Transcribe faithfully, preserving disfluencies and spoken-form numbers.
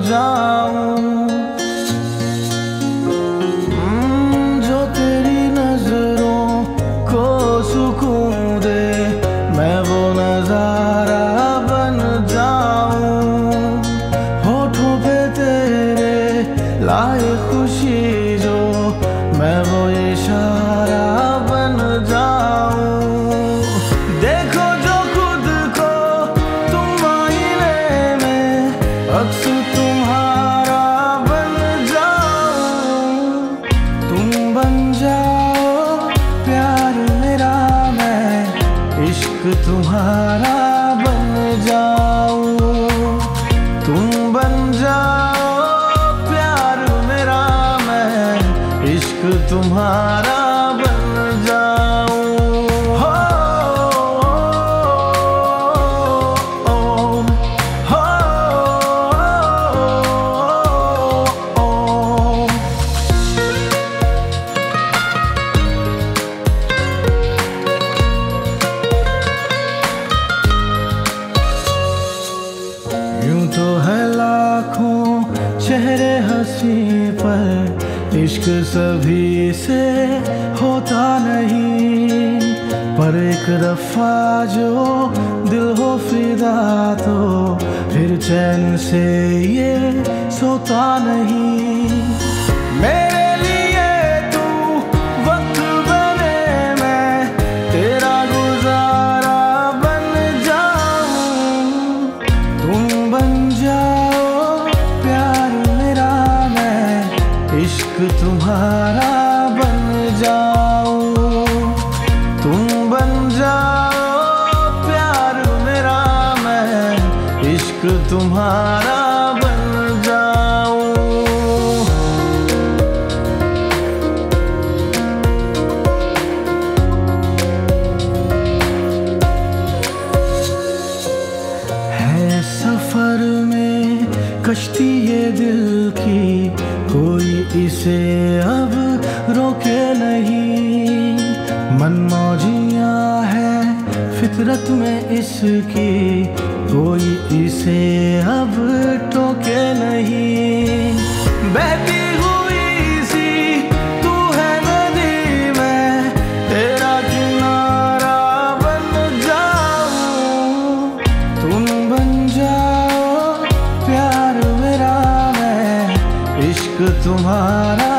जाऊं। जो तेरी नजरों को सुकून दे, मैं वो नजारा बन जाऊं। होठों पे तेरे लाए खुशी जो, मैं वो इशारा बन जाऊं। देखो जो खुद को तुम आईने में, अक्स तुम्हारा बन जाऊं। तुम बन जाओ प्यार मेरा, मैं इश्क तुम्हारा बन जाऊं। तुम बन जाओ प्यार मेरा, मैं इश्क तुम्हारा बन जाऊं। हो, हो, हो, हो। यूं तो है लाखों चेहरे हंसी पर, इश्क सभी से होता नहीं। पर एक दफा जो दिल हो फिदा, तो फिर चैन से ये सोता नहीं। मेरे लिए तू वक्त बने, मैं तेरा गुजारा बन जाऊं। तुम बन जाओ प्यार मेरा, मैं इश्क तुम्हारा बन जाऊं। तुम बन जाओ प्यार मेरा, मैं इश्क तुम्हारा बन जाऊं। है सफर में कश्ती ये दिल की, कोई इसे अब रोके नहीं। मनमौजियाँ है फितरत में इसकी, कोई इसे अब टोके नहीं। बहती हुई सी तू है नदी, मैं तेरा किनारा बन जाऊं। तुम बन जाओ प्यार मेरा, मैं इश्क तुम्हारा